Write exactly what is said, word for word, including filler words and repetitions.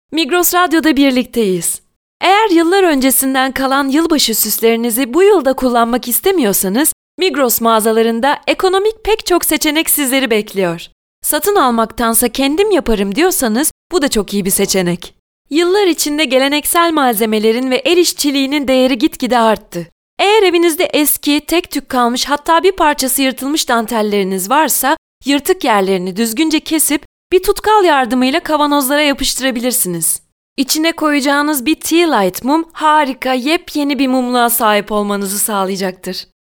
Migros Radyo'da birlikteyiz. Eğer yıllar öncesinden kalan yılbaşı süslerinizi bu yılda kullanmak istemiyorsanız, Migros mağazalarında ekonomik pek çok seçenek sizleri bekliyor. Satın almaktansa kendim yaparım diyorsanız bu da çok iyi bir seçenek. Yıllar içinde geleneksel malzemelerin ve el işçiliğinin değeri gitgide arttı. Eğer evinizde eski, tek tük kalmış hatta bir parçası yırtılmış dantelleriniz varsa, yırtık yerlerini düzgünce kesip bir tutkal yardımıyla kavanozlara yapıştırabilirsiniz. İçine koyacağınız bir tea light mum harika, yepyeni bir mumluğa sahip olmanızı sağlayacaktır.